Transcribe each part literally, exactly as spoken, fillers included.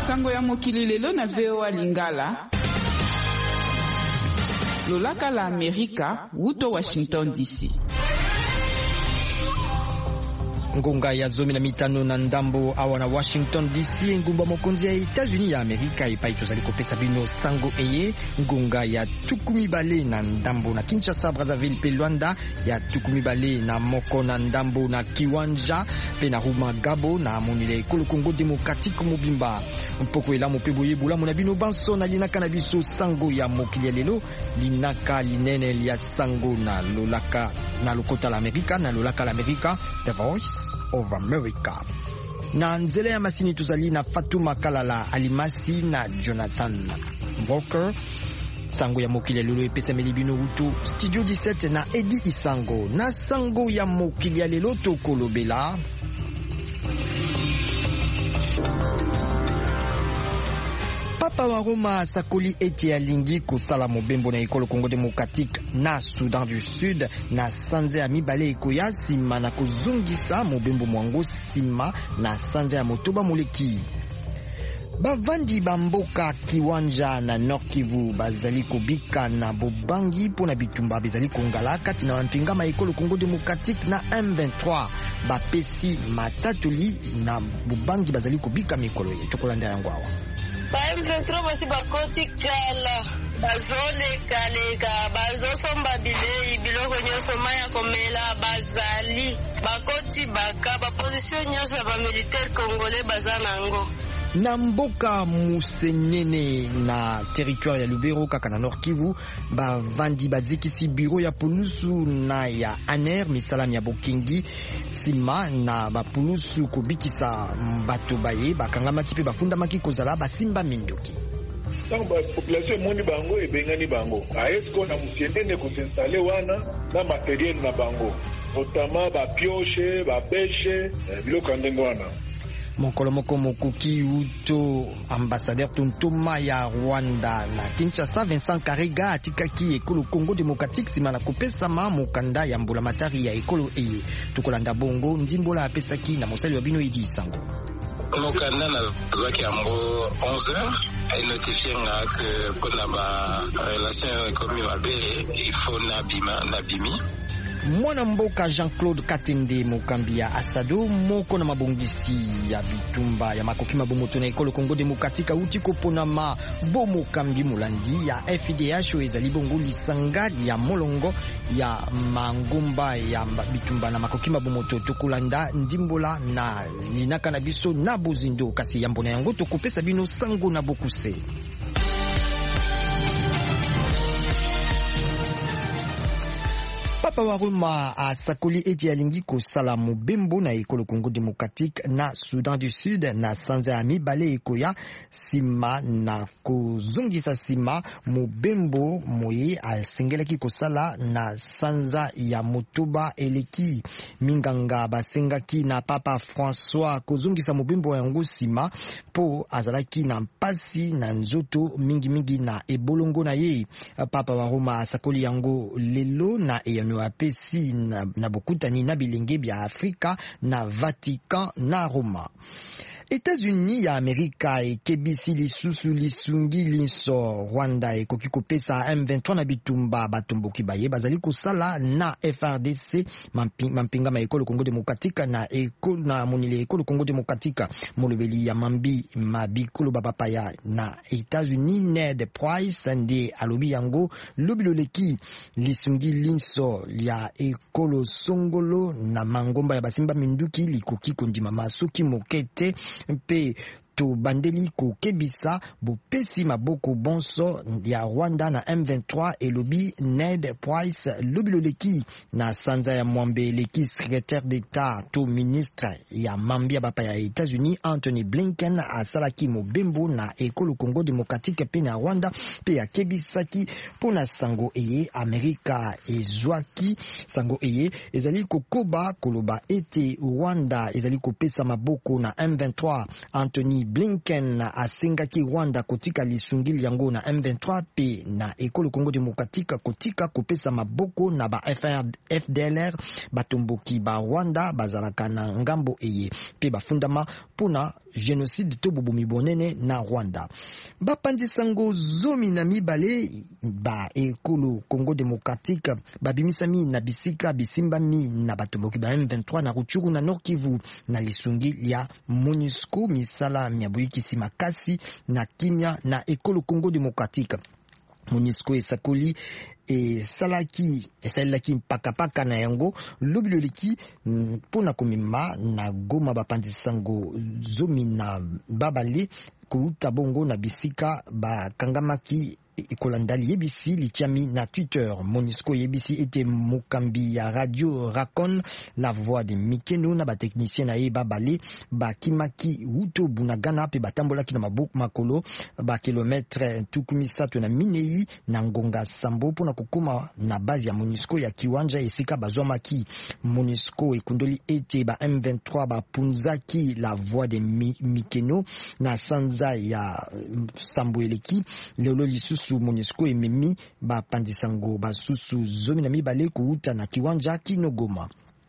Sango ya mokili lelo na V O A Lingala. Lolaka la Amerika, wuto Washington D C. Ngonga ya zomi na mitano na ndambo awa na Washington D C. Ngumba mokonzi ya Etats-Unis ya Amerika ipai tozali kopesa bino sango eye. Ngonga ya tukumi bale na ndambo na Kinshasa, Brazzaville pe Luanda, ya tukumi bale na moko na ndambo na Kiwanja pe na Ruma Gabo na monile Kolo Congo Democratique mobimba. Mpoko ela mopebo yebula mona bino banso na linaka na biso sango ya mokili ya lelo. Linaka linene ya sango na lolaka na lokota la Amerika na lolaka la Amerika, The Voice of America. Na nzele ya masini tuzali na Fatuma Kalala Alimasi na Jonathan Walker. Sango ya mokili ya lelo epesa melibino utu Studio dix-sept na Edi Isango. Na sango ya mokili ya lelo tokolobela Papa wa Roma sakoli eti alingi kosala mobembo na ekolo Congo Democratique na Soudan du Sud na sanze ya mibale ekoya sima na kozungisa mobembo mwango sima na sanze ya motoba moleki. Bavandi bamboka Kiwanja na Nord Kivu bazali kobika na bobangi pona bitumba bezali kongala kati na mpinga ma ekolo Congo Democratique na M vingt-trois bapesi matatoli na bobangi bazali kobika mikolo ye chokolanda yango awa. Ba M vingt-trois basi bakoti kala bazole kaleka bazosomba bilei biloko nyonso maya komela bazali bakoti baka ba position nyonso ya ba militaire congolais bazanango. Na mboka musenene na territoire ya Lubero kaka na Nord Kivu bavandi bazikisi biro ya pulusu na ya Aner misalami ya bokingi sima na bapulusu kobikisa bato baye bakangamaki pe bafundamaki kozala basimba mindoki. Donc la population moni bango ebengani bango aesko na musiendene kusinstale wana na matériel na bango notamment ba pioche ba bêche biloko ndengo wana. Mokolo moko mokuki uto ambassadeur Tuntuma ya Rwanda na Kinshasa Vincent Karega atikaki ekolo Congo Democratique sima na kopesa ma mokanda ya mbula matari ya ekolo eye tukolanda bongo ndimbola apesaki na mosali wa bino Edi Sango. Mokanda na zwaki ambo onze heures ay notifié nga que pour la ba relation comme mabe il faut na bima na bimi. Mwana mboka Jean-Claude Katende mokambi ya Asado moko na mabongisi ya bitumba ya makoki mabomoto na ekolo Congo Democratique uti kopona ma bomo kambi mulandi ya F D H ezali bongo lisanga ya molongo ya mangomba ya bitumba na makoki mabomoto tokulanda ndimbola na linaka na biso na bozindo kasi yambona yango tokopesa bino sango na bokuse. Papa wa Roma a sakoli eti alingi kosala mobembo na ekolo Congo Democratique na Soudan du Sud na sanza ya mibale ekoya sima na kozungisa sima mobembo moye asengelaki kosala na sanza ya motoba eleki minganga basengaki na Papa François kozungisa mobembo yango sima po azalaki na mpasi na nzoto mingi mingi na ebolongo na ye. Papa wa Roma a sakoli yango lelo na eyano apesi na, na bokutani na bilenge bya Afrika na Vatican na Roma. Etats-Unis ya Amerika ekebisi lisusu lisungi linso Rwanda ekoki kopesa M vingt-trois na bitumba batomboki baye bazali kosala na F R D C mampinga ma ekolo Congo Democratique na ekolo na monile ekolo Congo Democratique molobeli ya mambi mabikolo babapaya na Etats-Unis Ned Price ndi alobi yango lobiloleki lisungi linso ya ekolo songolo na mangomba ya basimba minduki likoki kondima masoki mokete mpe to bandeli ko kebisa bopesi maboko bonso ya Rwanda na M vingt-trois elobi Ned Price lobiloleki na sanza ya mwambe leki secrétaire d'État to ministre ya mambia bapa ya États-Unis Anthony Blinken asalaki mobembo na ekolo Congo Democratique pe na Rwanda pe ya kebisaki pona sango eye Amerika ezwaki sango eye ezali kokoba koloba ete Rwanda ezali kopesa maboko na M vingt-trois. Anthony Blinken asengaki Rwanda kotika lisungili yango na M vingt-trois pe na ekolo Congo Demokratika kotika kopesa maboko na ba F D L R batomboki ba Rwanda bazalaka na ngambo eye pe bafundama pona génocide to bobomi bonene na Rwanda. Bapandisango zomi na mibale ba ekolo Congo Demokratika babimisami na bisika bisimbami na batomboki ba M vingt-trois na Rutshuru na Nord Kivu na lisungi ya MONUSCO misala miabuikisi makasi na kimia na ekolo Congo Demokratika. MONUSCO esakoli e salaki esalaki mpaka paka na yango lobiloliki pona komima na goma bapandisango zomi na babale kuuta bongo na bisika bakangamaki ekolandali yebisi litiami na Twitter. MONUSCO yebisi ete mokambi ya radio Racon la voix de Mikeno na bateknicien na ye babale bakimaki wuto bunagana pe batambolaki na maboko makolo ba kilometre tukumisatu na minei na ngonga sambo pona kokoma na base ya MONUSCO ya kiwanja esika bazwamaki. MONUSCO ekundoli ete ba M vingt-trois bapunzaki la voix de Mikeno na sanza ya sambo eleki lelo lisusu MONUSCO ememi bapandisango basusu zomi na mibale kuuta na kiwanja kinogoma.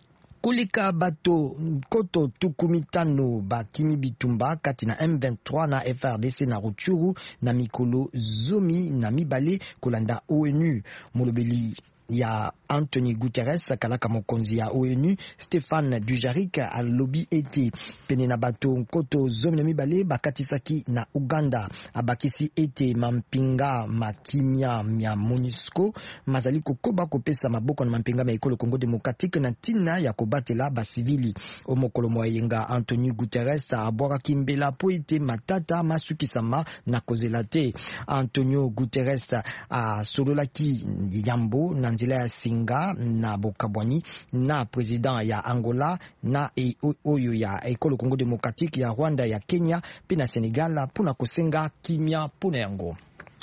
Kulika bato koto tukumitano bakimi bitumba kati na M vingt-trois na F R D C na Rutshuru na mikolo zomi na mibale kolanda O N U. Molobeli ya Anthony Guterres kalaka mokonzi ya O N U Stéphane Dujarric alobi ete pene na bato koto zomi na mibale bakatisaki na Uganda abakisi ete mampinga makimia ya MONUSCO mazali kokoba kopesa maboko na mampinga ma ekolo Congo Demokratike na tina ya kobatela basivili. Omokolo moyenga Anthony Guterres abwaka kimbela po ete matata masukisama na kozela te. Antonio Guterres a sololaki yambo na nzela ya singa na bokabwani na president ya Angola na e, oyo ya ekolo Congo Demokratike ya Rwanda ya Kenya pe na Senegal pona kosenga kimia pona yango.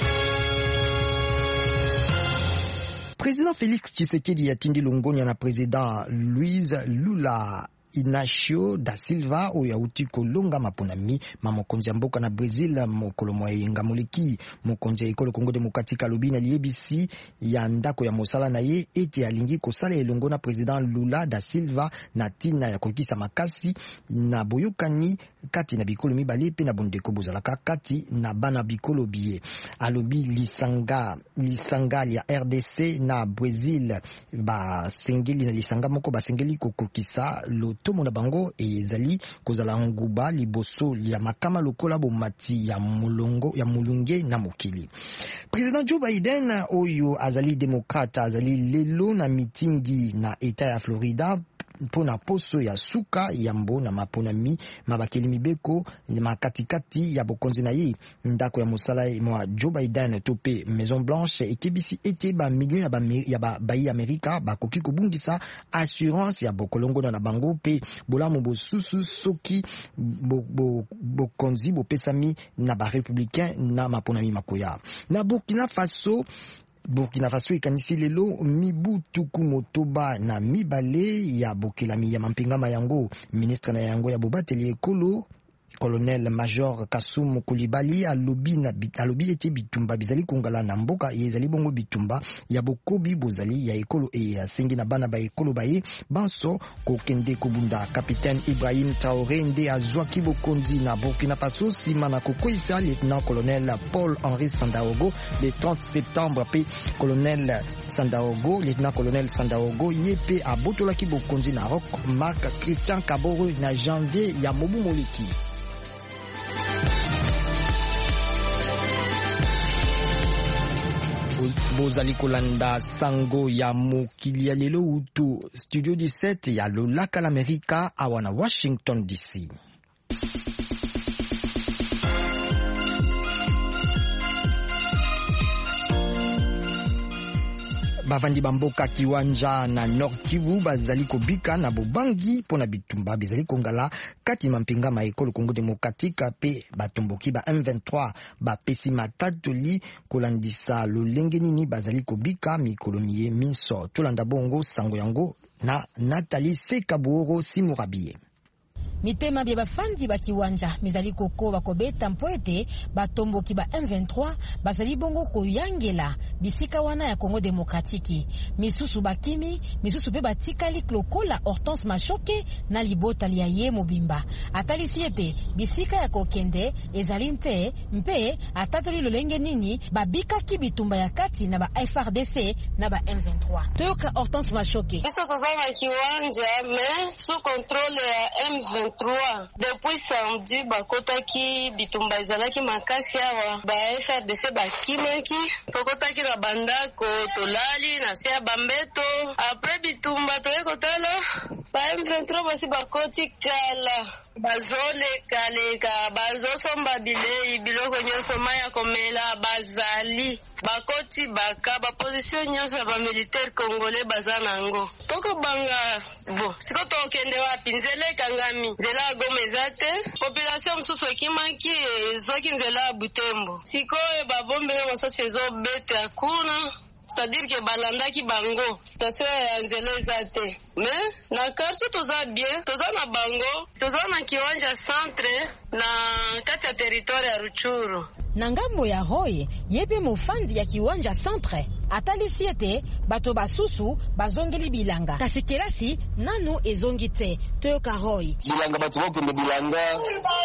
Président Félix Tshisekedi yatindi longonya na président Luiz Lula Inacio da Silva oyo auti kolonga maponami mamokonzi ya mboka na Brazil mokolo moyenga moleki. Mokonzi ya ekolo Congo Demokratika lobi na liebisi ya ndako ya mosala na ye ete alingi kosala elongo na president Lula da Silva na tina ya kokisa makasi na boyokani kati na bikolo mibale pe na bondeko bozalaka kati na bana bikolo biye. Alobi lisanga lisanga ya R D C na Brazil ba sengeli na lisanga moko ba sengeli kokokisa lo tomo na bango ezali kozala nguba liboso ya makama lokola bomati ya mulongo ya mulunge na mokili. President Joe Biden oyo azali demokrata azali lelo na mitingi na eta ya Florida pona poso ya suka yambo na maponami mabakeli mibeko makatikati ya bokonzi na ye. Ndako ya mosala mwa Joe Biden tope Maison Blanche ekebisi ete ba million ya ba ya ba bayi Amerika bakoki kobungisa assurance ya bokolongo na bango pe bolamu bosusu soki bokonzi bo, bo bopesami na ba républicain na maponami makoya. Na Burkina Faso Burkina Faso ikanisi lelo mibu tuku motoba na mibale ya bokelami ya mampingama yango. Ministre na yango ya bobateli ekolo Colonel Major Kasum Koulibaly alobi na alobi ete bitumba bizali kongala na mboka yezali bongo bitumba ya bokobi bozali ya ekolo e ya sengi na bana ba ekolo baye banso kokende kobunda. Capitaine Ibrahim Traoré nde azwaki bokonzi na Burkina Faso sima na kokoisa lieutenant colonel Paul Henri Sandaogo le trente septembre pe colonel Sandaogo lieutenant colonel Sandaogo yepe abotolaki bokonzi na Rock Marc Christian Kaboro na janvier ya mobu moleki. Bozali kolanda sango ya mokili ya lelo utu Studio dix-sept ya lolaka l'Amerika awana Washington D C. Bavandi bamboka kiwanja na Nord Kivu bazali kobika na bobangi pona bitumba bizali kongala kati mampinga ma ekolo Congo Demokratika pe batomboki ba M vingt-trois ba pesi matatoli kolandisa lolenge nini bazali kobika mikolo miye minso tolanda bongo sango yango na Nathalie Sekaboro Simurabie. mitema bya bafandi bakiwanja mizali koko bakobeta mpoete batomboki ba M vingt-trois bazali bongo koyangela bisika wana ya Congo Demokratiki. Misusu bakimi, misusu pe batikali klokola Hortense Mashoke na libota liya ye mobimba. Atalisi ete bisika ya kokende ezali nte mpe atatoli lolenge nini babika ki bitumba ya kati na ba F R D C na ba M vingt-trois. Toyoka Hortense Mashoke. Biso tozanga kiwanja mais sous contrôle ya M vingt-trois. Depuis samedi bakotaki bitumba ezalaki makasi awa ba F R D C bakimaki tokotaki na bandako tolali na sia bambeto après bitumba toyekotala ba M vingt-trois basi bakoti kala bazole kaleka bazosomba bilei biloko nyonso maya komela bazali bakoti baka ba position nyonso ya ba militaire congolais bazanango toko banga bo siko tokende wapi nzela kangami nzela Goma ezate population msusu ekimaki zwaki nzela Butembo siko babombe na masasi ezobete akuna c'est-à-dire que balandaki bango station ya nzela ezate mais na quartier toza bien toza na bango toza na kiwanja centre na kati ya territoire ya Ruchuru na ngambo ya Hoye yepe mofandi ya kiwanja centre atalisi ete bato basusu bazongeli bilanga kasi kelasi nanu ezongi te toyoka Hoye bilanga bato bokende bilanga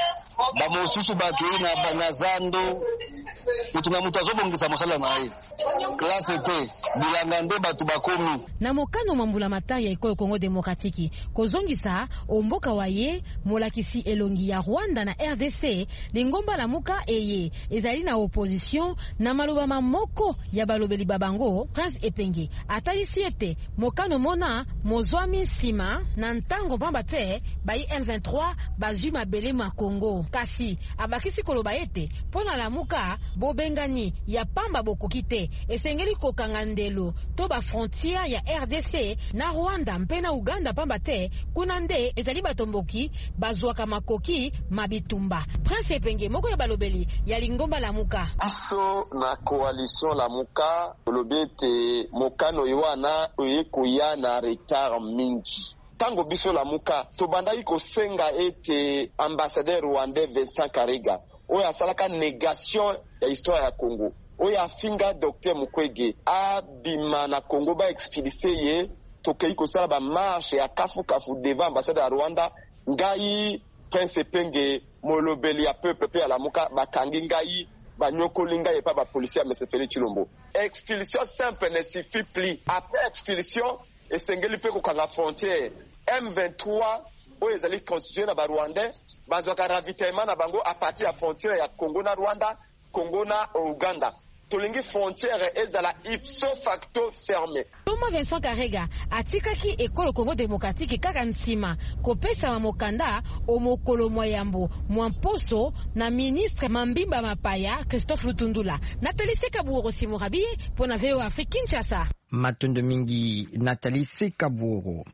bamosusu bato na banazando mutuna mutu azobongisa mosala na ye klase te bilanga nde bato bakomi na mokano mambula matari ya ekolo Congo Demokratiki kozongisa omboka waye molakisi elongi ya Rwanda na R D C lingomba la muka eye ezali na opposition na maloba mamoko ya balobeli babango Prince Epenge atalisi ete mokano mona mozwami sima na ntango pamba te bayi M vingt-trois bazwi mabele ma Congo kasi abakisi koloba ete pona la muka bobengani ya pamba bokokite esengeli kokanga ndelo to ba frontière ya R D C na Rwanda mpe na Uganda pamba te kuna nde ezali batomboki bazwaka makoki mabitumba. Prince Epenge moko ya balobeli ya lingomba la muka biso na coalition la muka lobete mokano iwana oyekoya na retard mingi tango biso la muka tobandaki kosenga ete ambassadeur rwandais Vincent Karega oyo asalaka négation ya histoire ya Congo oyo afinga Docteur Mukwege abima na Congo ba expulsé ye tokei kosala ba marche ya kafu kafu devant ambassade ya Rwanda ngai Prince Epenge molobeli ya peuple pe ya la muka bakangi ngai banyokoli ngai pa ba policier M. Félix Chilombo. Expulsion simple ne suffit plus. Après expulsion esengeli pe kokanga frontière M vingt-trois oyo ezali constitué na ba Rwandais bazwaka ravitaillement na bango a partir ya frontière ya Congo na Rwanda Congo na Uganda tolingi frontière ezala ipso facto fermé. Thomas Vincent Karega atikaki ekolo Congo Demokratiki kaka nsima kopesa wa mokanda omokolo moyambo mwamposo na ministre Mambimba Mapaya Christophe Lutundula Nathalie Sekaburo Simurabi pona V O Afrique Kinshasa. Matondo mingi Nathalie Sekaburo.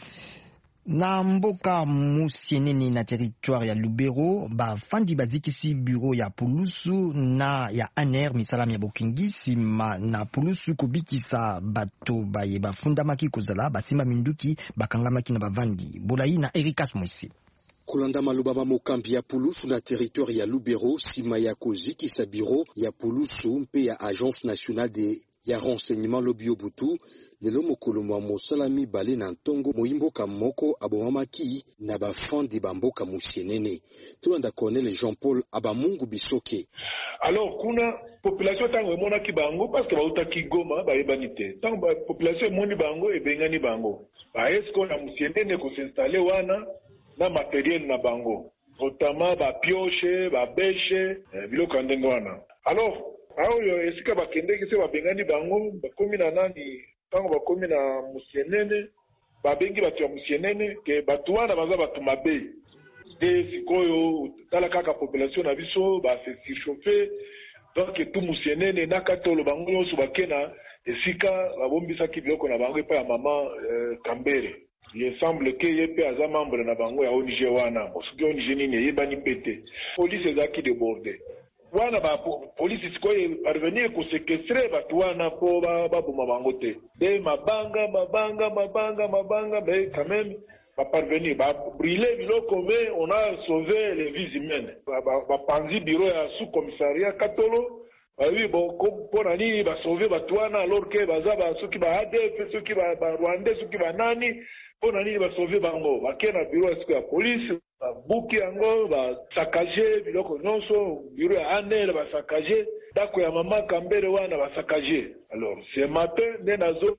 Na mboka musieneni na territoire ya Lubero ba fandi bazikisi bureau ya Pulusu na ya Aner misalam ya bokingisi ma na Pulusu kubikisa bato baye bafundamaki kozala basima minduki bakangamaki na bavandi Bolai na Erikas Moisi. Kolanda maloba mamokambi ya Pulusu na territoire ya Lubero sima ya kozikisa bureau ya Pulusu mpe ya Agence nationale de ya renseignement lobio butu lelo mokolo mwa mosalami bale na ntongo moimboka moko abomamaki na bafandi bamboka musienene tulanda Colonel Jean-Paul Abamungu Bisoke. Alors kuna population tango emonaki bango parce que bautaki Goma bayebani te tango ba population emoni bango ebengani bango ba esko na musienene ko s'installer wana na matériel na bango notamment ba pioche ba bêche biloko ndenge wana. Alors ayo esika bakendeki se babengani bango bakomi na nani tango bakomi na musienene babengi bato ya musienene ke bato wana baza bato mabe de sikoyo tala kaka population na biso ba se surchauffer donc tout musienene na katolo bango nyonso bakena esika babombisaki biloko na bango epa ya mama euh, Kambere. Il semble que yepe aza membre na bango ya O N G wana mosuki O N G nini yebani pete police ezaki débordé wana ba police sikoye parvenir ko séquestrer batu wana po ba babuma bango te de mabanga mabanga mabanga mabanga mais quand même va parvenir, va brûler biloko, mais on a sauvé les vies humaines. Va panzi bureau à sous-commissariat Katolo. Ah oui, bon, pour nani, va sauver Batouana, alors que Bazaba, ceux qui va A D F, ceux qui va Rwandais, ceux qui va Nani, pour nani, va sauver Bango. Va Kena bureau à la police, va bouquer Ango, va saccager, biloko nonso, bureau à Anel, va saccager, dako ya mama Kambere wana va saccager. Alors, ce matin, dès nazo,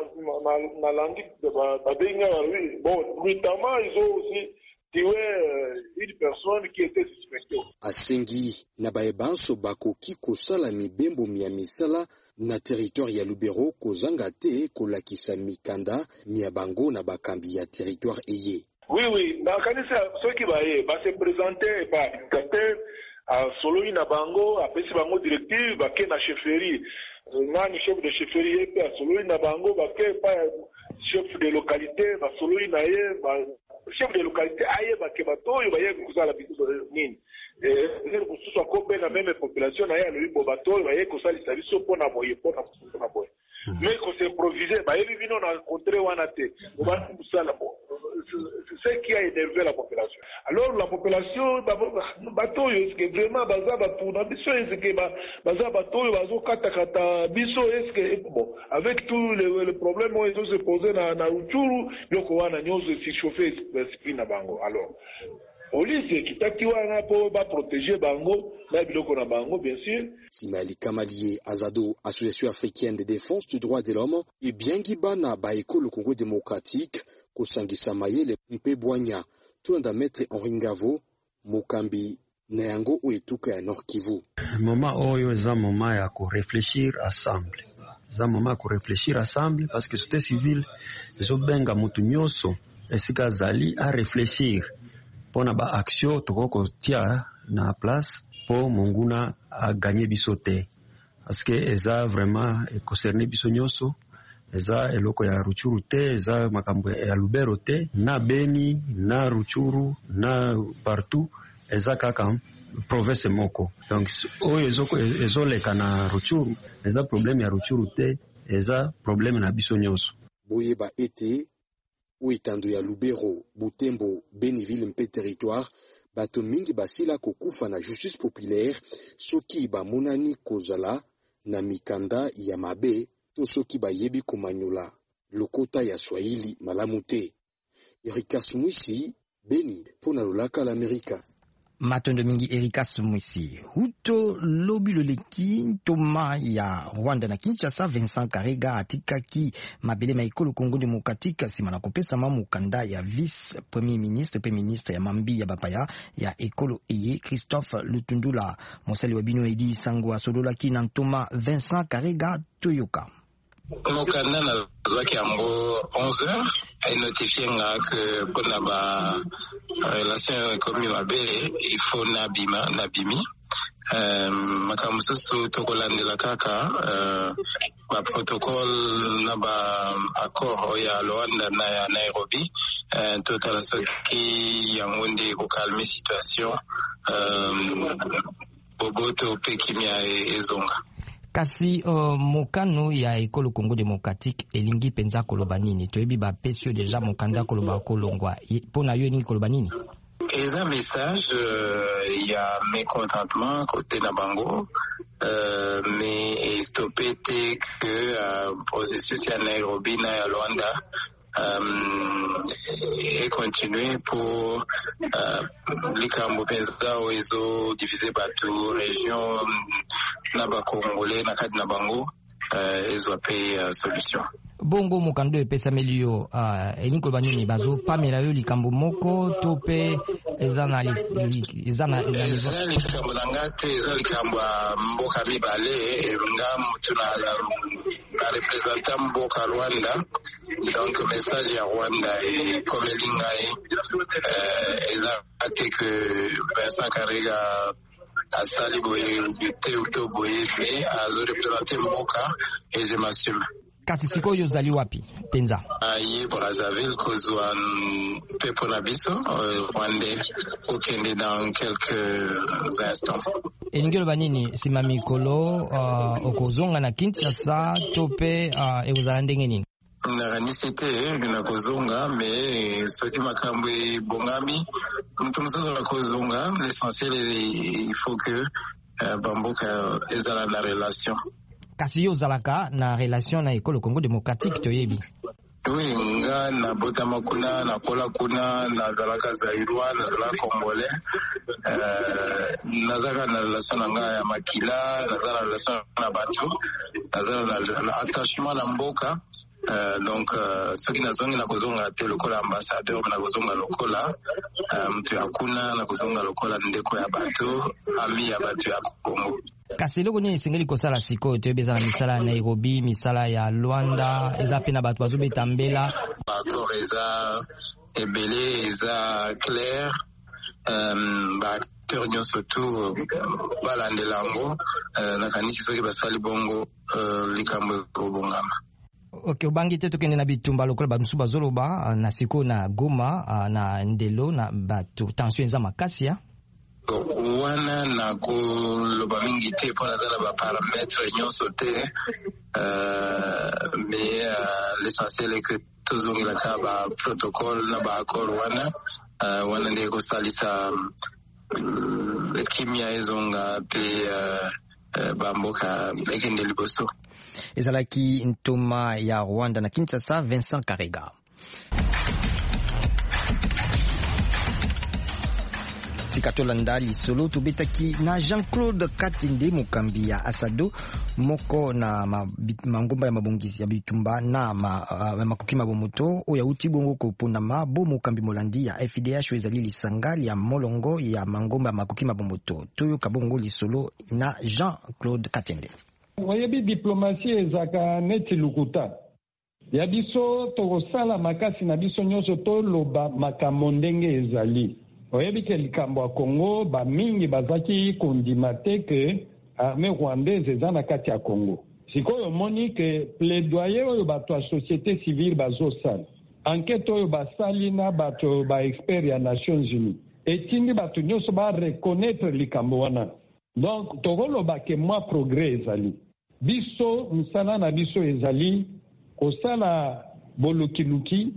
na langue, va benga, oui, bon, notamment, ils ont aussi tué une personne qui était suspectée. Asengi na baebanso bakoki kosala mibembo mia misala na territoire ya Lubero kozanga te kolakisa mikanda mia bango na bakambi ya territoire eye. Oui, oui, na kanisa ceux qui baye ba se présenter ba indicateur à solo ina bango apesi bango directive ba ke na chefferie nani chef de chefferie pe a solo ina bango ba ke pa chef de localité ba solo ina ye ba chef de localité aye ba ke batoyo ba ye kozala biso nini eh kususu akope na même population na ye le bo batoyo ba ye kozala service pona boye pona pona boye mais qu'on s'improviser ba yebi bino na contre wana te ba kusala bo c'est ce qui a énervé la population. Alors la population batoyo est-ce que vraiment baza batu na biso est-ce que baza batoyo bazo kata kata biso est-ce que bon avec tous les le problèmes où ils ont se posé na na Rutshuru yoko wana nyozo si chauffer esprit na bango. Alors police kitaki wana po ba protéger bango na biloko na bango bien sûr. Simali Kamalié Azado, Association africaine de défense du droit de l'homme, et bien Gibana Baeko le Congo démocratique kosangisa mayele mpe bwanya tuanda maître Henri Ngavo Mukambi na yango oetuka ya Nord Kivu. Moment oyo eza moment ya ko réfléchir ensemble. Eza moment ya ko réfléchir ensemble parce que société civile ezo benga mutu nyoso esika zali a réfléchir pona ba action toko tia na place po monguna a gagner biso te parce que eza vraiment concerné biso nyoso. Eza eloko ya Rutshuru te, eza makambo ya Lubero te, na Beni, na Rutshuru, na partout, eza kaka province moko. Donc, oyo ezoko ezoleka na Rutshuru, eza problème ya Rutshuru te, eza problème na biso nyonso. Boyeba ete, oitando ya Lubero, Butembo, Beniville mpe territoire, bato mingi basila kokufa na justice populaire, soki ba monani kozala na mikanda ya mabe, to soki bayebi komanyula lokota ya Swahili malamu te. Erikas Mwisi, Beni, pona lolaka l'Amerika. Matondo mingi Erikas Mwisi. Huto lobi loleki toma ya Rwanda na Kinshasa Vincent Karega atikaki mabele maikolo Congo démocratique simana kopesa mamukanda ya vice premier ministre pe ministre ya mambi ya bapaya ya ekolo eye Christophe Lutundula. Mosali wabino edi sango asodola ki na toma Vincent Karega Toyoka. Mokanda na zwaki yango onze heures ay notifié nga que pona ba relation ekomi mabe il faut na bima na bimi euh makambo susu tokolandela kaka euh ba protocole na ba accord ya Luanda na ya Nairobi euh totala soki yango ndi ko calmer situation euh boboto pe kimia ezonga. Kasi uh, mokano ya ekolo Congo démocratique elingi penza koloba nini toyebi ba pesio déjà mokanda koloba kolongwa pona yo ni koloba nini eza message il uh, y a mécontentement côté na bango euh, mais stoppé que uh, processus ya Nairobi na ya Luanda Um, et continuer pour uh, likambo penza oezo diviser batu région na ba Congolais na kadi na bango uh, ezo pe uh, solution. Bongo mokando epesa melio uh, elinko banini bazo pamela yo likambo moko tope ezana ezana ezana likambo ngate ezana likambo mboka mibale nga mutu na la representant mboka Rwanda. Donc message ya Rwanda et comme lingai euh ezate que Vincent Karega asali boye te uto boye mais azo représenter mboka et je m'assume. Kasi siko yo zali wapi penza ayi Brazzaville kozwa pepo na biso Rwanda okende dans quelques instants. Elingelo banini sima mikolo uh, okozonga na Kinshasa tope uh, euzala ndenge nini naganisete na kozonga mais soki makambo ebongami mutu mosusu akozonga. L'essentiel il faut que uh, bamboka ezala na relation. Kasi yo ozalaka na relation na ekolo Congo démocratique toyebi. Oui, nga na botama kuna na kola kuna nazalaka zairwa nazalaka congolais. Euh, nazalaka na relation na nga ya makila, nazala na relation na bato, nazala na attachement na mboka. Uh, donc uh, soki nazongi na kozonga te lokola ambassadeur na kozonga lokola uh, mtu ya kuna na kozonga lokola ndeko ya bato, ami ya bato ya Kongo. Kasi eloko nini esengeli kosala sikoyo toyebi eza na misala ya Nairobi, misala ya Luanda, eza pe na bato bazobeta mbela baakor eza ebele, eza clair. Um, baacteur nyonso tu balandela yango uh, nakanisi soki basali bongo uh, likambo ekobongama. Ok, ubangi te tokende na bitumba lokola bamusu bazoloba na siko na Goma na Ndelo na bato tension eza makasi ya wana na koloba mingi te mpo naza na baparametre nyonso te uh, mais uh, l'essentiel est que tozongelaka baprotocole na baaccord wana uh, wana nde kosalisa um, kimia ezonga pe uh, uh, bamboka ekende liboso. Ezalaki ntoma ya Rwanda na Kinshasa, Vincent Karega. Sikatolanda lisolo tubetaki na Jean-Claude Katinde Mukambi ya Asado moko na mangomba ya mabongisi ya bitumba na ma, uh, makoki mabomoto oya uti bongo kopona mabo Mukambi Molandi ya F D H ezali lisangali ya molongo ya mangomba ya makoki mabomoto toyo kabongo lisolo na Jean-Claude Katinde. Oyebi diplomatie ezaka neti lukuta ya biso tokosala makasi na biso nyonso toloba makambo ndenge ezali. Oyebi ke likambo ya Congo bamingi bazaki kondima te ke armée rwandaise eza na kati ya Congo. Sikoyo moni ke plaidoyer oyo bato ya société civile bazosala, enquête oyo basali na bato ba expert ya Nations Unies etindi bato nyonso ba reconnaître likambo wana. Donc tokoloba ke mwa progrès ezali. Biso msala na biso ezali kosala bolukiluki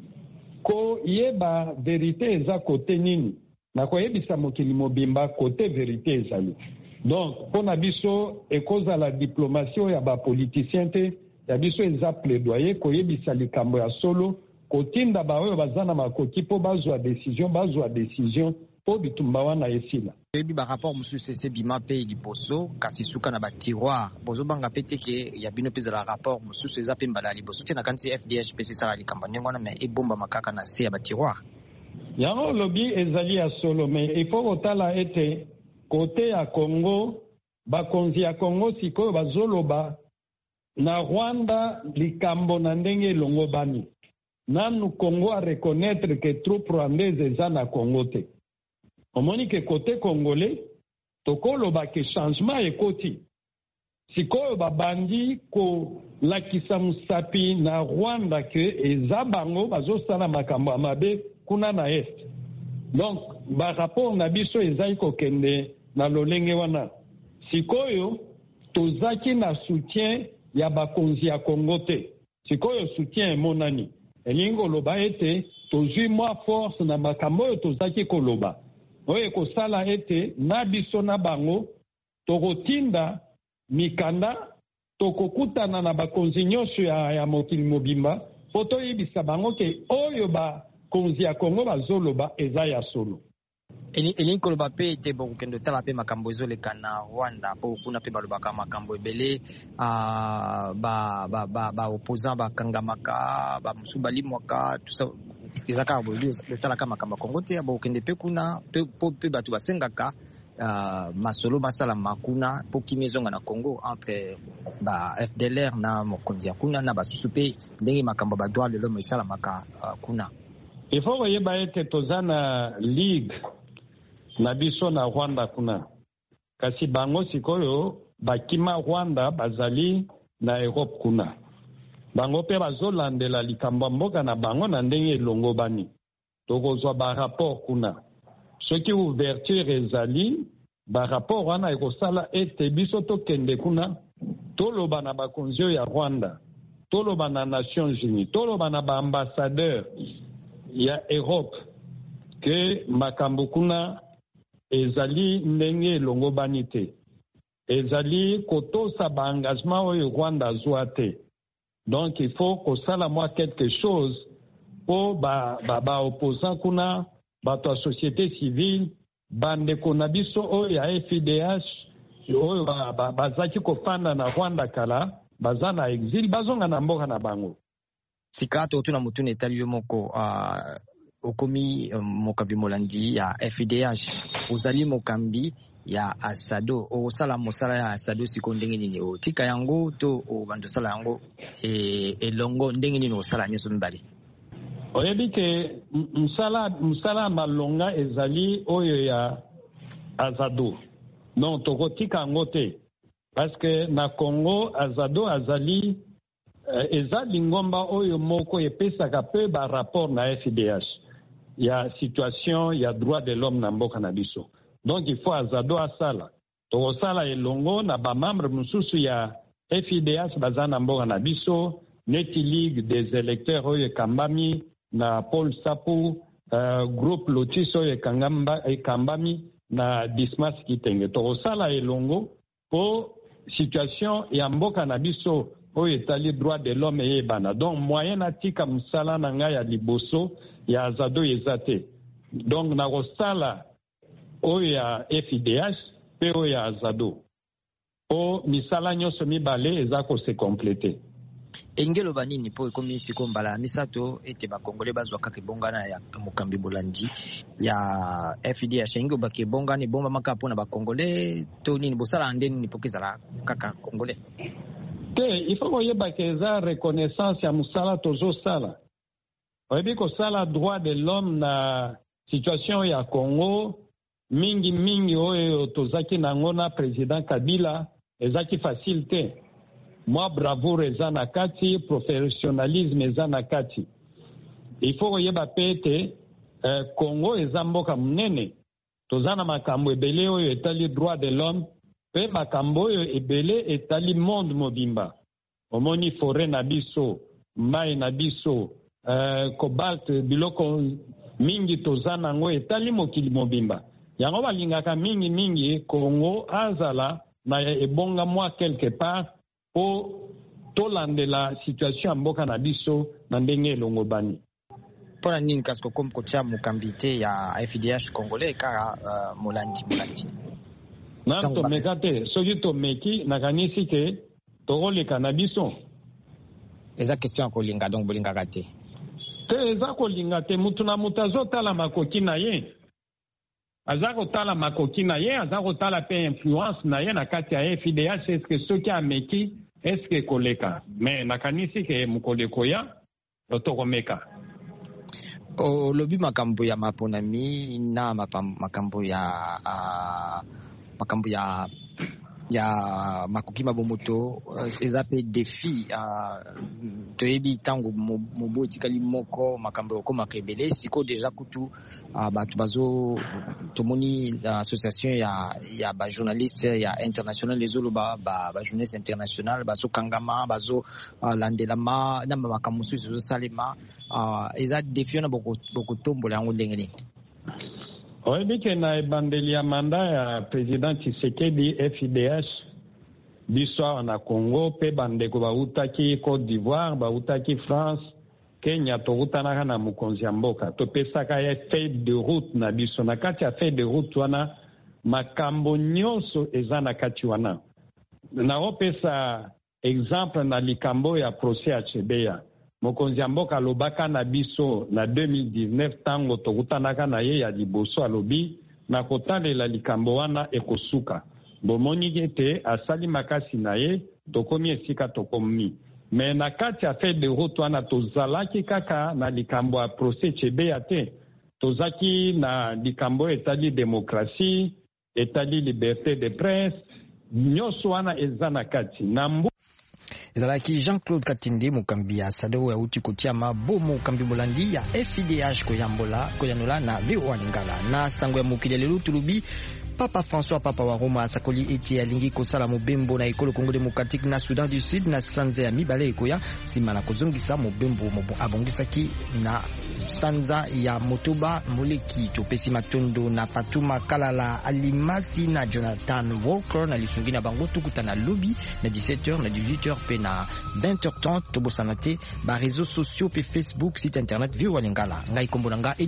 ko yeba verité eza kote nini na koyebisa mokili mobimba kote verité ezali. Donc pona biso ekozala diplomatie ya ba politicien te ya biso eza plaidoyer koyebisa likambo ya solo kotinda ba oyo bazana makoki po bazwa décision bazwa décision po bitumba wana esila. Ebi ba rapport mususu ese bima pe liboso kasi suka na ba tiroir bozo banga pete ke ya bino peza la rapport mususu eza pe mbala liboso te na kanti F D H P C sala likamba nengo na me ebomba makaka na se ya ba tiroir. Yango lobby ezali ya solo mais il faut otala ete côté ya Congo bakonzi ya Congo sikoyo bazoloba na Rwanda likambo na ndenge longo bani. Nanu Congo a reconnaître que troupes rwandaises eza na Congo te. Omoni ke côté congolais tokoloba ke changement ekoti. Sikoyo babandi ko lakisa musapi na Rwanda ke eza bango bazosala makambo ya mabe kuna na est. Donc ba rapport na biso ezai kokende na lolenge wana. Sikoyo tozaki na soutien ya bakonzi ya Congo te. Sikoyo soutien emonani. Elingo loba ete tozwi mwa force na makambo oyo tozaki koloba. Oye kosala ete na biso na bango tokotinda mikanda tokokutana na bakonzi nyonso ya, ya mokili mobimba po toyebisa bango ke oyo bakonzi ya Congo bazoloba eza ya solo. Elingi koloba pe ete bokokende tala pe makambo ezoleka na Rwanda po kuna pe balobaka makambo ebele uh, ba ba ba ba opposant bakangamaka ba musu balimwaka tout ça ezaka boli tala kama makambo Congo te bokende pe kuna pe pe batu basengaka uh, masolo masala makuna po kimezonga na Congo entre ba F D L R na mokonzi ya kuna na basusu pe ndenge makambo ba droit de l'homme isala maka uh, kuna. Il faut yeba ete tozana ligue na biso na Rwanda kuna. Kasi bango sikoyo bakima Rwanda bazali na Europe kuna. Bango pe bazolandela likambo mboka na bango na ndenge elongo bani. Tokozwa ba rapport kuna. Soki ouverture ezali ba rapport wana ekosala ete biso tokende kuna toloba na bakonzi ya Rwanda toloba na Nations Unies, toloba na ba ambassadeur ya Europe que makambo kuna ezali ndenge longo banite. Ezali kotosa ba engagement oyo Rwanda azwa te. Donc il faut que ça la moi quelque chose pour ba ba, ba opposant kuna ba to société civile bande kona biso oyo ya F I D H oyo ba, ba bazaki kofanda na Rwanda kala bazana exil bazonga na mboka na bango. Sikato tuna mutune etali moko uh, okomi um, mokambi molandi ya F I D H uzali mokambi ya Asado osala mosala ya Asado siko ndenge nini otika yango to obando sala yango e elongo ndenge nini osala nyoso mbali oyebi ke msala msala malonga ezali oyo ya Azado non tokotika yango te parce que na Congo Azado azali uh, ezali ngomba oyo moko epesaka pe ba rapport na F I D H ya situation ya droit de l'homme na mboka na biso. Donc il faut Azado asala. To sala elongo na ba membre mususu ya F I D H bazana mboka na biso, Neti Ligue des électeurs oyo kambami na Paul Sapu, uh, groupe Lotiso oyo kangamba e kambami na Dismas Kitenge. To sala elongo po situation ya mboka na biso oyo etali droit de l'homme e bana. Donc moyen atika musala na ngai ya liboso ya Azado ezate. Donc na kosala oyo ya F I D H pe oyo ya Azado o misala nyonso mibale eza ko se compléter. Engelo banini po ekomi siko mbala misato ete bakongole bazwa kaka bongana ya mokambi bolandi ya F I D H engelo bake bongana bomba makapo na bakongole to nini bosala ndeni ni pokizala kaka kongole te il faut yeba ke za reconnaissance ya musala tozo sala oyebi ko sala droit de l'homme na situation ya Congo mingi mingi oyo tozaki nango na président Kabila ezaki facile te. Moi bravoure eza na kati, professionnalisme eza na kati. Il faut yeba pete eh, Congo eza mboka munene. Tozana makambo ebele oyo etali droit de l'homme pe makambo oyo ebele etali monde mobimba. Omoni forêt na biso, mai na biso, eh, cobalt biloko mingi tozana ngo etali mokili mobimba. Yango balingaka mingi mingi Congo azala na ebonga mwa quelque part o tolande la situation mboka na biso na ndenge longo bani. Pona nini kasko kom kocha mukambite ya F I D H congolais kara uh, molandi molandi. Na to mekate soki to meki na kanisi ke toleka na biso. Eza question ko linga donc bolinga kate. Te eza ko linga te mutu na mutazo tala makoki na ye. Azako tala makoki na ye, azako tala pe influence na ye na kati ya F I D H, est-ce que soki ameki, est-ce que koleka? Mais nakanisi ke mukoleko ya, otokomeka. O lobi makambo ya maponami na makambo ya uh, makambo ya ya makoki mabomoto eza pe défi uh, toyebi tango moboti kali moko makambo ko makebele siko deja kutu uh, batu bazo tomoni uh, association ya ya ba journaliste ya international les oloba ba ba journaliste international bazo kangama bazo uh, landela ma na makambo susu salema uh, eza défi na boko boko tombola ngo ndenge nini. Oyebi ke na ebandeli ya manda ya président Tshisekedi F I D H biso na Congo pe bandeko bautaki Côte d'Ivoire bautaki France Kenya tokutanaka na mokonzi ya mboka topesaka ya feuille de route na biso na kati ya feuille de route wana makambo nyonso eza na kati wana na opesa exemple na likambo ya procès ya Chebeya mokonzi ya mboka alobaka na biso na deux mille dix-neuf tango tokutanaka na ye ya liboso alobi na kotalela likambo wana ekosuka bomoni ete asali makasi na ye tokomi esika tokomi me na kati ya feuille de route wana tozalaki kaka na likambo ya procès Chebeya te tozaki na likambo etali demokrasi etali liberté de presse nyonso wana eza na kati na mbu ezalaki Jean-Claude Katinde mokambi ya Asado ya uti kotia mabomo mokambi molandi ya F I D H koyambola koyanola na V O A Lingala na sango ya mokili lelo tulubi Papa François Papa wa Roma asakoli eti alingi kosala mobembo na ekolo Congo Démocratique na Soudan du Sud na sanza ya mibale ekoya sima na kozongisa mobembo mobo abongisaki na sanza ya Motoba Moleki. Topesi matondo na Fatuma Kalala Alimasi na Jonathan Walker na lisungi na bango tukuta na lobby na dix-sept heures na dix-huit heures pe na vingt heures trente tobosanate ba réseaux sociaux pe Facebook site internet Vieux Walingala ngai kombolanga